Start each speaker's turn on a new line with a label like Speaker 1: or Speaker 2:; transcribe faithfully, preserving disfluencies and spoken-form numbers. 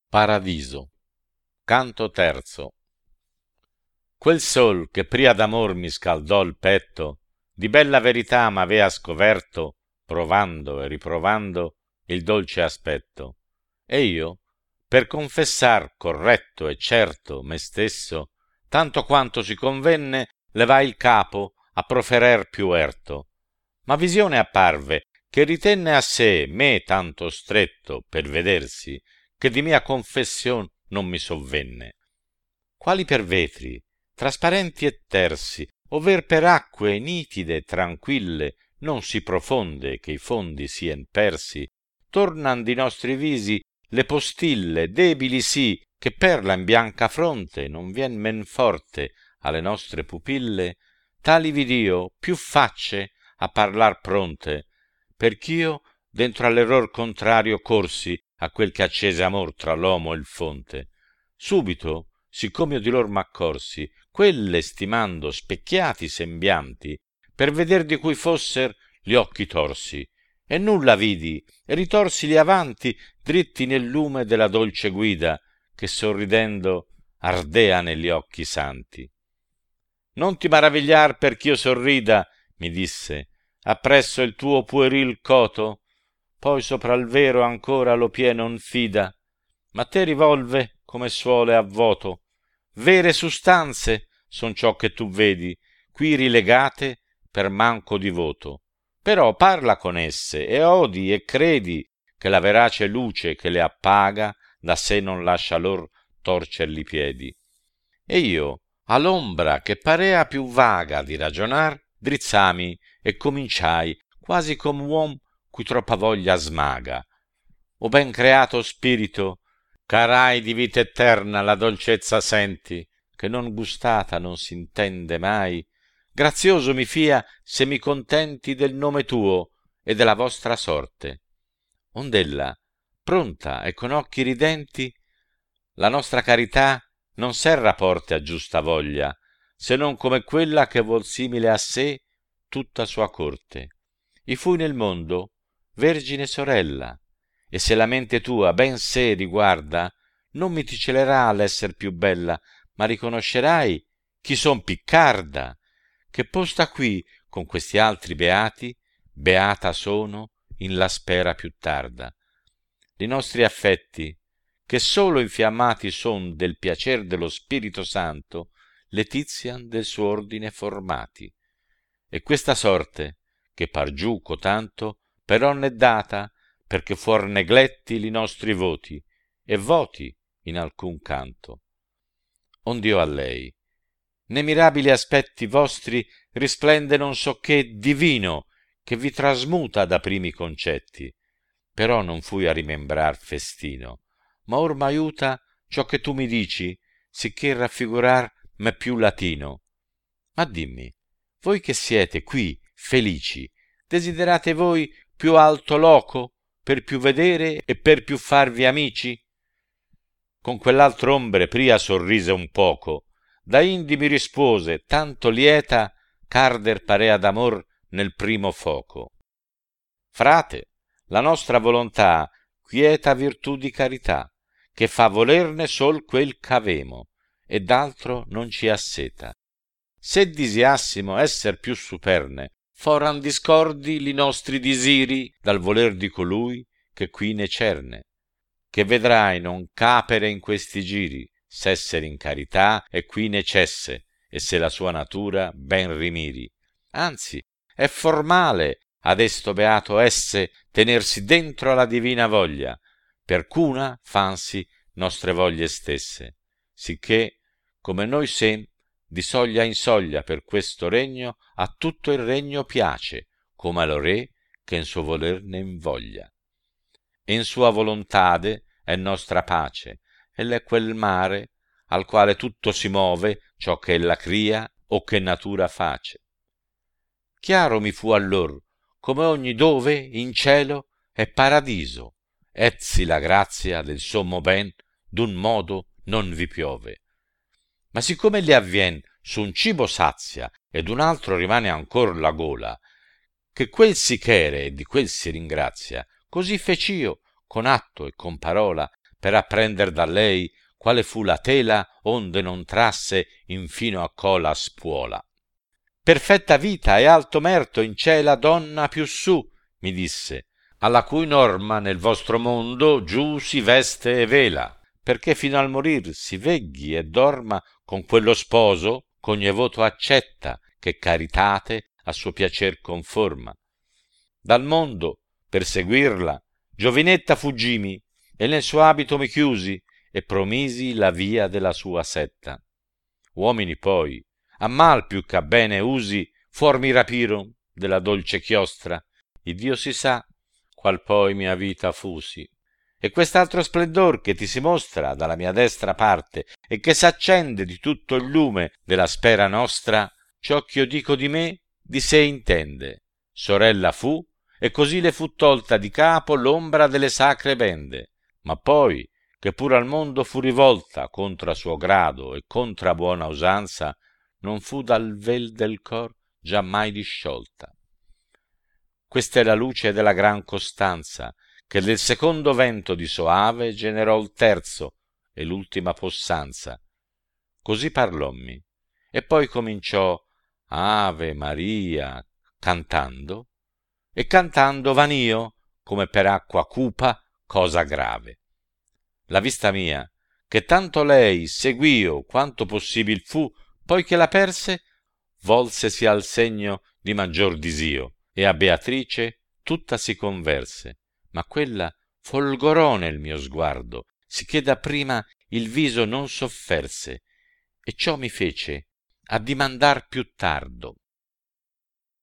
Speaker 1: Paradiso, canto terzo. Quel sol che pria d'amor mi scaldò il petto, di bella verità m'avea scoverto, provando e riprovando il dolce aspetto. E io, per confessar corretto e certo me stesso, tanto quanto si convenne, levai il capo a proferer più erto. Ma visione apparve che ritenne a sé me tanto stretto per vedersi, che di mia confession non mi sovvenne. Quali per vetri, trasparenti e tersi, ovver per acque nitide, tranquille, non si profonde che i fondi sien persi, tornan di nostri visi le postille debili sì, che per la in bianca fronte non vien men forte alle nostre pupille, tali vid'io più facce a parlar pronte, perch'io dentro all'error contrario corsi a quel che accese amor tra l'uomo e il fonte. Subito, siccom'io di lor m'accorsi, quelle stimando specchiati sembianti, per veder di cui fosser gli occhi torsi, e nulla vidi, e ritorsili avanti, dritti nel lume della dolce guida, che sorridendo ardea negli occhi santi. Non ti maravigliar perch'io sorrida, mi disse, appresso il tuo pueril coto, poi sopra il vero ancora lo pie non fida, ma te rivolve come suole a voto. Vere sustanze son ciò che tu vedi, qui rilegate per manco di voto. Però parla con esse e odi e credi che la verace luce che le appaga da sé non lascia lor torcerli piedi. E io, all'ombra che parea più vaga di ragionar, drizzami e cominciai quasi come uom cui troppa voglia smaga. O ben creato spirito, ch'arai di vita eterna la dolcezza senti, che non gustata non s'intende mai, grazioso mi fia se mi contenti del nome tuo e della vostra sorte. Ond'ella, pronta e con occhi ridenti, la nostra carità non serra porte a giusta voglia, se non come quella che vuol simile a sé tutta sua corte. I fui nel mondo vergine sorella, e se la mente tua ben sé riguarda, non mi ti celerà l'esser più bella, ma riconoscerai chi son piccarda, che posta qui con questi altri beati, beata sono in la spera più tarda. I nostri affetti, che solo infiammati son del piacer dello Spirito Santo, letizian del suo ordine formati. E questa sorte, che par giù cotanto, però n'è data, perché fuor negletti li nostri voti, e voti in alcun canto. Ond'io a lei, ne mirabili aspetti vostri, risplende non so che divino, che vi trasmuta da primi concetti. Però non fui a rimembrar festino, ma or m'aiuta ciò che tu mi dici, sicché raffigurar m'è più latino. Ma dimmi, voi che siete qui felici, desiderate voi più alto loco, per più vedere e per più farvi amici? Con quell'altro ombre pria sorrise un poco, da indi mi rispose, tanto lieta, ch'arder parea d'amor nel primo foco. Frate, la nostra volontà quieta virtù di carità, che fa volerne sol quel c'avemo, e d'altro non ci asseta. Se disiassimo esser più superne, foran discordi li nostri disiri dal voler di colui che qui ne cerne, che vedrai non capere in questi giri, s'esser in carità e qui necesse, e se la sua natura ben rimiri. Anzi, è formale ad esto beato esse tenersi dentro alla divina voglia, perch'una fansi nostre voglie stesse, sicché, come noi sem, di soglia in soglia per questo regno a tutto il regno piace, come allo re che in suo voler ne invoglia. E in sua volontade è nostra pace, ell'è quel mare al quale tutto si move ciò che ella cria o che natura face. Chiaro mi fu allor come ogni dove in cielo è paradiso, ezzi la grazia del sommo ben d'un modo non vi piove. Ma siccome gli avvien su un cibo sazia ed un altro rimane ancor la gola, che quel si chere e di quel si ringrazia, così fec'io con atto e con parola, per apprender da lei quale fu la tela onde non trasse infino a cola spuola. Perfetta vita e alto merto in ciela donna più su, mi disse, alla cui norma nel vostro mondo giù si veste e vela, perché fino al morir si vegghi e dorma con quello sposo ch'ogni voto accetta, che caritate a suo piacer conforma. Dal mondo, per seguirla, giovinetta fuggimi, e nel suo abito mi chiusi, e promisi la via della sua setta. Uomini poi, a mal più che a bene usi, fuor mi rapiron della dolce chiostra, Iddio si sa, qual poi mia vita fusi. E quest'altro splendor che ti si mostra dalla mia destra parte, e che s'accende di tutto il lume della spera nostra, ciò ch'io dico di me, di sé intende. Sorella fu, e così le fu tolta di capo l'ombra delle sacre bende, ma poi, che pur al mondo fu rivolta contra suo grado e contra buona usanza, non fu dal vel del cor giammai disciolta. Questa è la luce della gran costanza, che del secondo vento di soave generò il terzo e l'ultima possanza. Così parlommi, e poi cominciò Ave Maria cantando, e cantando vanio, come per acqua cupa, cosa grave. La vista mia, che tanto lei seguio quanto possibil fu, poi che la perse, volsesi al segno di maggior disio, e a Beatrice tutta si converse, ma quella folgorò nel mio sguardo, sicché da prima il viso non sofferse, e ciò mi fece addimandar più tardo.